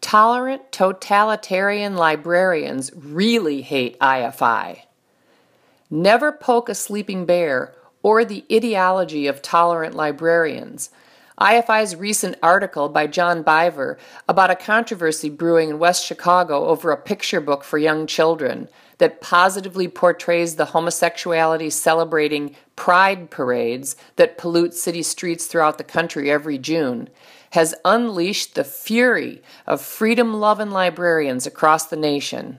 Tolerant totalitarian librarians really hate IFI. Never poke a sleeping bear or the ideology of tolerant librarians. IFI's recent article by John Biver about a controversy brewing in West Chicago over a picture book for young children that positively portrays the homosexuality celebrating pride parades that pollute city streets throughout the country every June has unleashed the fury of freedom-loving librarians across the nation.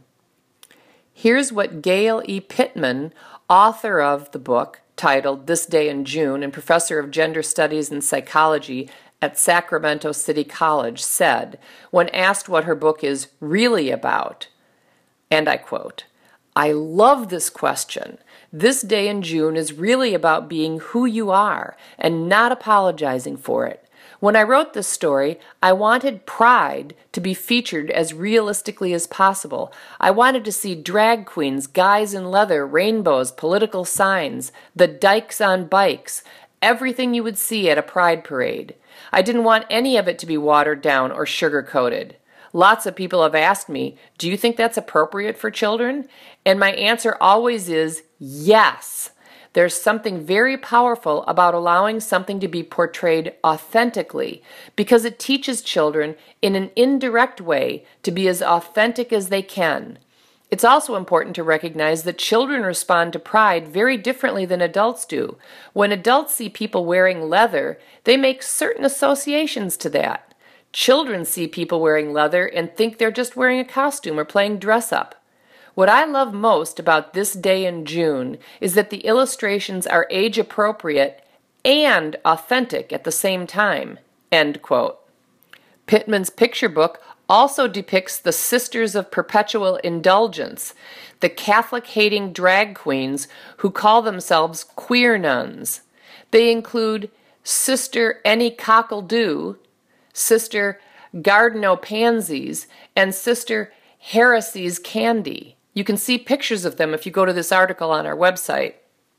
Here's what Gail E. Pittman, author of the book titled This Day in June and professor of gender studies and psychology at Sacramento City College, said when asked what her book is really about. And I quote, "I love this question. This day in June is really about being who you are and not apologizing for it. When I wrote this story, I wanted pride to be featured as realistically as possible. I wanted to see drag queens, guys in leather, rainbows, political signs, the dykes on bikes, everything you would see at a pride parade. I didn't want any of it to be watered down or sugar-coated. Lots of people have asked me, do you think that's appropriate for children? And my answer always is yes. There's something very powerful about allowing something to be portrayed authentically because it teaches children in an indirect way to be as authentic as they can. It's also important to recognize that children respond to pride very differently than adults do. When adults see people wearing leather, they make certain associations to that. Children see people wearing leather and think they're just wearing a costume or playing dress-up. What I love most about this day in June is that the illustrations are age-appropriate and authentic at the same time." End quote. Pittman's picture book also depicts the Sisters of Perpetual Indulgence, the Catholic-hating drag queens who call themselves queer nuns. They include Sister Any Cockle Do, Sister Garden o' Pansies, and Sister Heresy's Candy. You can see pictures of them if you go to this article on our website.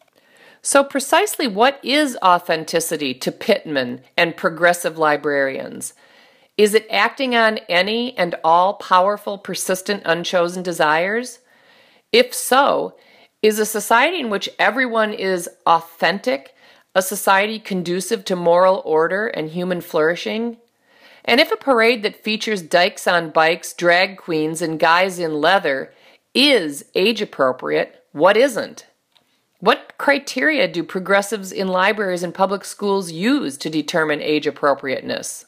So precisely what is authenticity to Pittman and progressive librarians? Is it acting on any and all powerful, persistent, unchosen desires? If so, is a society in which everyone is authentic a society conducive to moral order and human flourishing? And if a parade that features dykes on bikes, drag queens, and guys in leather is age-appropriate, what isn't? What criteria do progressives in libraries and public schools use to determine age-appropriateness?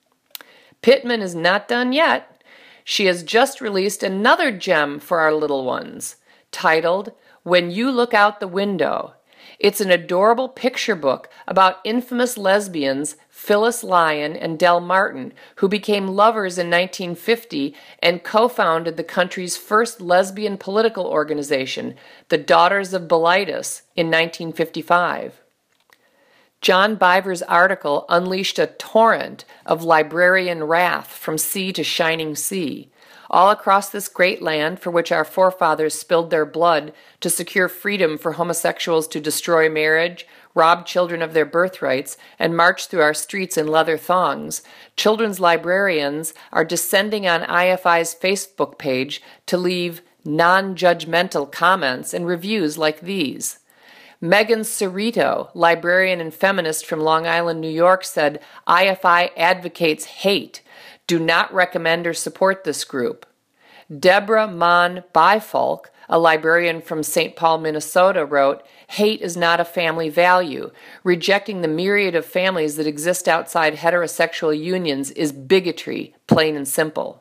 Pittman is not done yet. She has just released another gem for our little ones, titled When You Look Out the Window. It's an adorable picture book about infamous lesbians Phyllis Lyon and Del Martin, who became lovers in 1950 and co-founded the country's first lesbian political organization, the Daughters of Bilitis, in 1955. John Biver's article unleashed a torrent of librarian wrath from sea to shining sea. All across this great land for which our forefathers spilled their blood to secure freedom for homosexuals to destroy marriage, rob children of their birthrights, and march through our streets in leather thongs, children's librarians are descending on IFI's Facebook page to leave non-judgmental comments and reviews like these. Megan Cerrito, librarian and feminist from Long Island, New York, said, IFI advocates hate. Do not recommend or support this group. Deborah Mon Bifolk, a librarian from St. Paul, Minnesota, wrote, hate is not a family value. Rejecting the myriad of families that exist outside heterosexual unions is bigotry, plain and simple.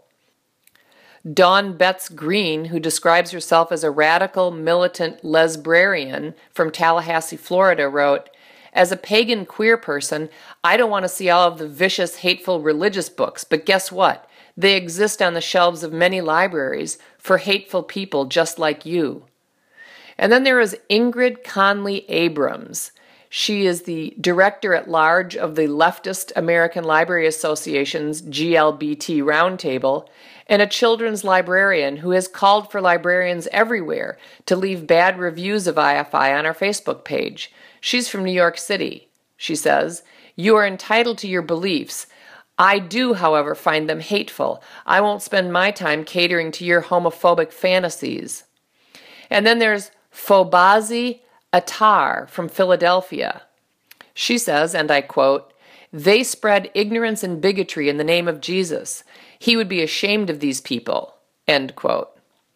Dawn Betts Green, who describes herself as a radical, militant lesbrarian from Tallahassee, Florida, wrote, as a pagan queer person, I don't want to see all of the vicious, hateful religious books, but guess what? They exist on the shelves of many libraries for hateful people just like you. And then there is Ingrid Conley Abrams. She is the director at large of the leftist American Library Association's GLBT Roundtable and a children's librarian who has called for librarians everywhere to leave bad reviews of IFI on our Facebook page. She's from New York City. She says, you are entitled to your beliefs. I do, however, find them hateful. I won't spend my time catering to your homophobic fantasies. And then there's Fobazi Attar from Philadelphia. She says, and I quote, "They spread ignorance and bigotry in the name of Jesus. He would be ashamed of these people." End quote.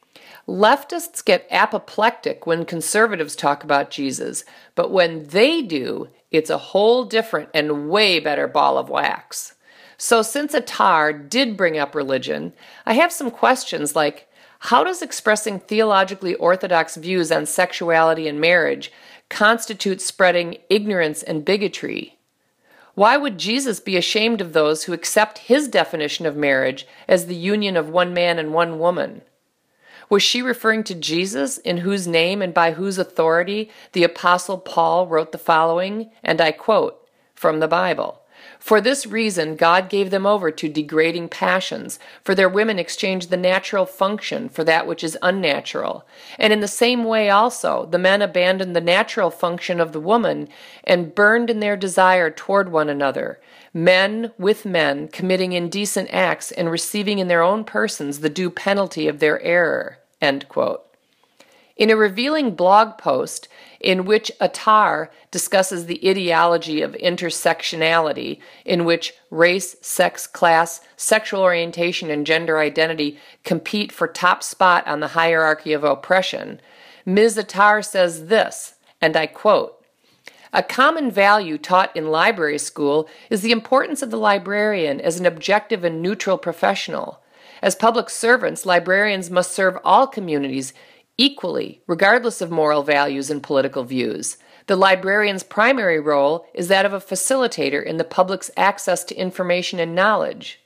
Leftists get apoplectic when conservatives talk about Jesus, but when they do, it's a whole different and way better ball of wax. So since Attar did bring up religion, I have some questions like, how does expressing theologically orthodox views on sexuality and marriage constitute spreading ignorance and bigotry? Why would Jesus be ashamed of those who accept his definition of marriage as the union of one man and one woman? Was she referring to Jesus, in whose name and by whose authority the Apostle Paul wrote the following, and I quote, from the Bible, "For this reason God gave them over to degrading passions, for their women exchanged the natural function for that which is unnatural. And in the same way also the men abandoned the natural function of the woman and burned in their desire toward one another, men with men committing indecent acts and receiving in their own persons the due penalty of their error." End quote. In a revealing blog post in which Attar discusses the ideology of intersectionality, in which race, sex, class, sexual orientation, and gender identity compete for top spot on the hierarchy of oppression, Ms. Attar says this, and I quote, "A common value taught in library school is the importance of the librarian as an objective and neutral professional. As public servants, librarians must serve all communities equally, regardless of moral values and political views. The librarian's primary role is that of a facilitator in the public's access to information and knowledge."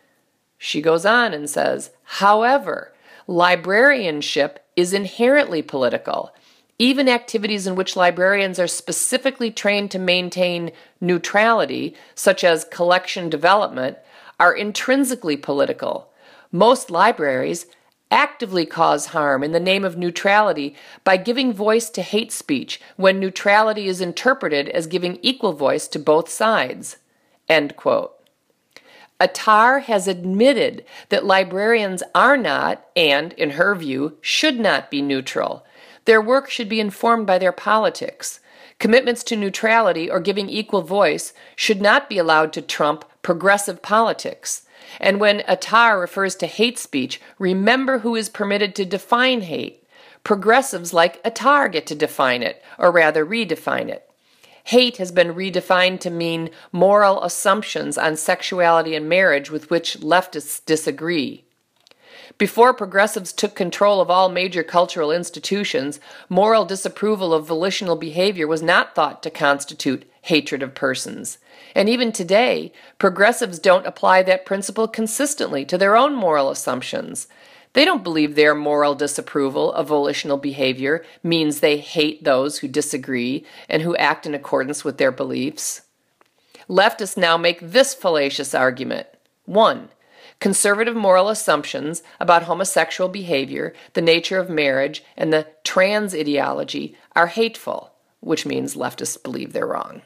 She goes on and says, "However, librarianship is inherently political. Even activities in which librarians are specifically trained to maintain neutrality, such as collection development, are intrinsically political. Most libraries actively cause harm in the name of neutrality by giving voice to hate speech when neutrality is interpreted as giving equal voice to both sides." End quote. Attar has admitted that librarians are not, and, in her view, should not be neutral. Their work should be informed by their politics. Commitments to neutrality or giving equal voice should not be allowed to trump progressive politics. And when Attar refers to hate speech, remember who is permitted to define hate. Progressives like Attar get to define it, or rather redefine it. Hate has been redefined to mean moral assumptions on sexuality and marriage with which leftists disagree. Before progressives took control of all major cultural institutions, moral disapproval of volitional behavior was not thought to constitute hatred of persons. And even today, progressives don't apply that principle consistently to their own moral assumptions. They don't believe their moral disapproval of volitional behavior means they hate those who disagree and who act in accordance with their beliefs. Leftists now make this fallacious argument. 1. Conservative moral assumptions about homosexual behavior, the nature of marriage, and the trans ideology are hateful, which means leftists believe they're wrong.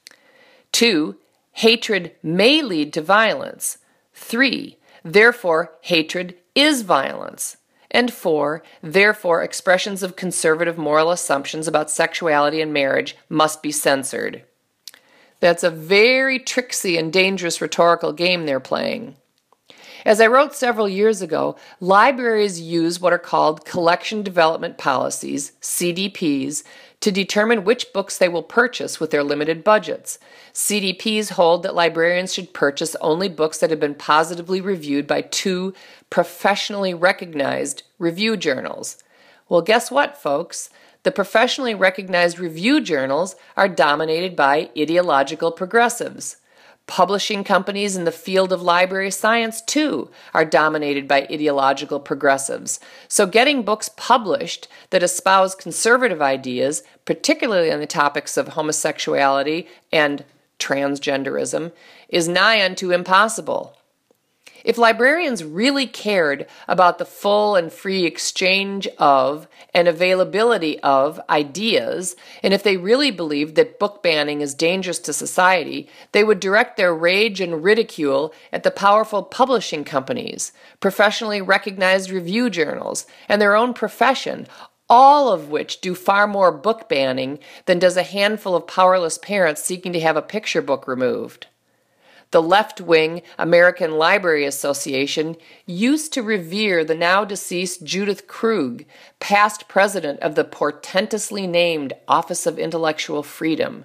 2. Hatred may lead to violence. 3. Therefore, hatred is violence. And 4. Therefore, expressions of conservative moral assumptions about sexuality and marriage must be censored. That's a very tricksy and dangerous rhetorical game they're playing. As I wrote several years ago, libraries use what are called collection development policies, CDPs, to determine which books they will purchase with their limited budgets. CDPs hold that librarians should purchase only books that have been positively reviewed by 2 professionally recognized review journals. Well, guess what, folks? The professionally recognized review journals are dominated by ideological progressives. Publishing companies in the field of library science, too, are dominated by ideological progressives. So getting books published that espouse conservative ideas, particularly on the topics of homosexuality and transgenderism, is nigh unto impossible. If librarians really cared about the full and free exchange of and availability of ideas, and if they really believed that book banning is dangerous to society, they would direct their rage and ridicule at the powerful publishing companies, professionally recognized review journals, and their own profession, all of which do far more book banning than does a handful of powerless parents seeking to have a picture book removed. The left-wing American Library Association used to revere the now-deceased Judith Krug, past president of the portentously named Office of Intellectual Freedom.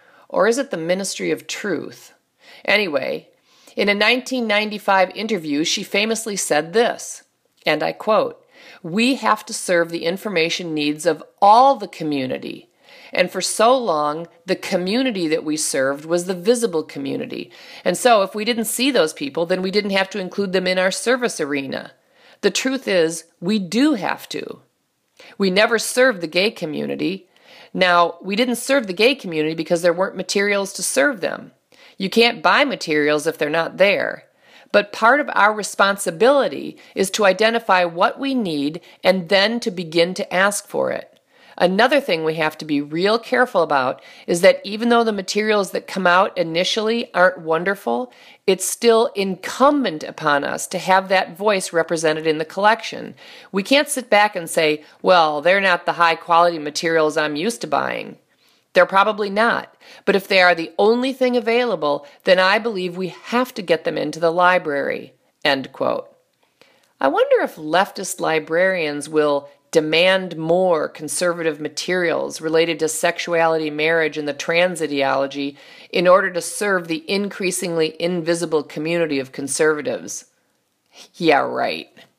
Or is it the Ministry of Truth? Anyway, in a 1995 interview, she famously said this, and I quote, "We have to serve the information needs of all the community. And for so long, the community that we served was the visible community. And so if we didn't see those people, then we didn't have to include them in our service arena. The truth is, we do have to. We never served the gay community. Now, we didn't serve the gay community because there weren't materials to serve them. You can't buy materials if they're not there. But part of our responsibility is to identify what we need and then to begin to ask for it. Another thing we have to be real careful about is that even though the materials that come out initially aren't wonderful, it's still incumbent upon us to have that voice represented in the collection. We can't sit back and say, well, they're not the high-quality materials I'm used to buying. They're probably not, but if they are the only thing available, then I believe we have to get them into the library." End quote. I wonder if leftist librarians will demand more conservative materials related to sexuality, marriage, and the trans ideology in order to serve the increasingly invisible community of conservatives. Yeah, right.